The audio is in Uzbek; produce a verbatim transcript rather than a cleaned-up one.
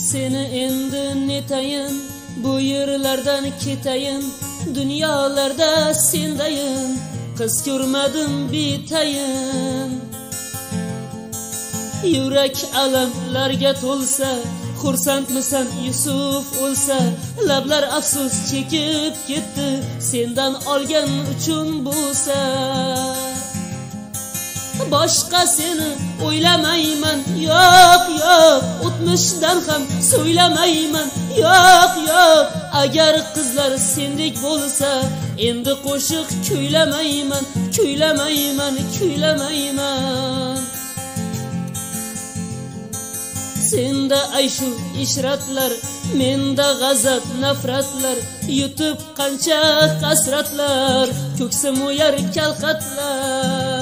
Seni endi netayin, bu yerlardan ketayin, dunyolarda sendayin, qiz ko'rmadim betayin. Yurak alamlarga to'lsa, xursandmisan Yusuf o'lsa, lablar afsus chekib ketdi, sendan olgan uchun bo'lsa. Boshqa seni o'ylamayman, yo'q yo'q, o'tmishdan ham so'ylamayman, yo'q yo'q. Agar qizlar sendek bo'lsa, endi qo'shiq kuylamayman, kuylamayman, kuylamayman. Senda ayshu ishratlar, menda g'azab nafratlar, yutib qancha hasratlar, ko'ksim o'yar kalxatlar.